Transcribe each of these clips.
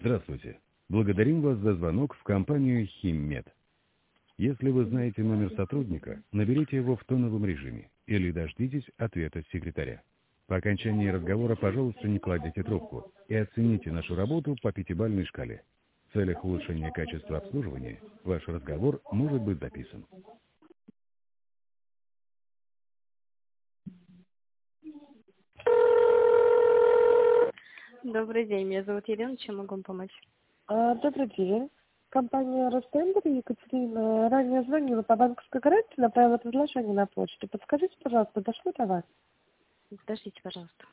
Здравствуйте. Благодарим вас за звонок в компанию «Химмед». Если вы знаете номер сотрудника, наберите его в тоновом режиме или дождитесь ответа секретаря. По окончании разговора, пожалуйста, не кладите трубку и оцените нашу работу по пятибалльной шкале. В целях улучшения качества обслуживания ваш разговор может быть записан. Добрый день, меня зовут Елена, чем могу вам помочь? Добрый день. Компания «Ростендер», Екатерина. Ранее звонила по банковской гарантии, направила предложение на почту. Подскажите, пожалуйста, дошло до вас? Подождите, пожалуйста.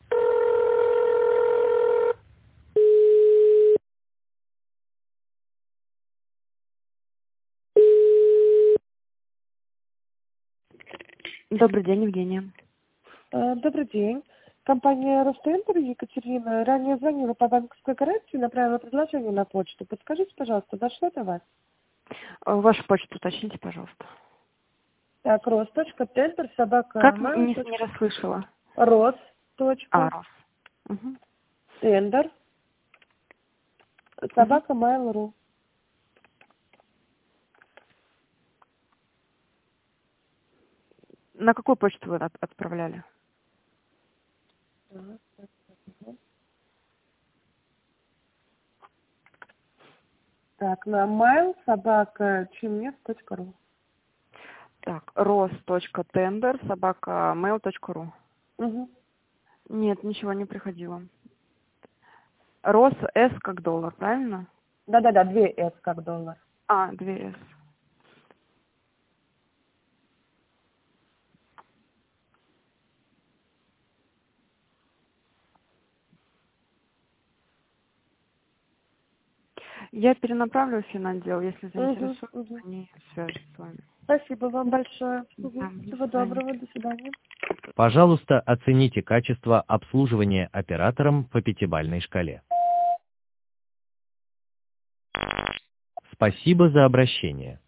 Добрый день, Евгения. Добрый день. Компания «Ростендер», Екатерина. Ранее звонила по банковской гарантии, направила предложение на почту. Подскажите, пожалуйста, дошло до вас? Вашу почту уточните, пожалуйста. Так, рос.тендер, собака, Как mail. не расслышала? Рос. Рос. Угу. Тендер, собака, mail.ru. На какую почту вы отправляли? Так, на mail, собака, chimnef.ru. Так, ros.tender@mail.ru. Угу. Нет, ничего не приходило. Рос, С как доллар, правильно? Да-да-да, 2 S как доллар. 2 С. Я перенаправлю в финотдел, если заинтересуют, Угу. они свяжутся с вами. Спасибо вам большое. Да, до Всего свидания. доброго, до свидания. Пожалуйста, оцените качество обслуживания оператором по пятибалльной шкале. Спасибо за обращение.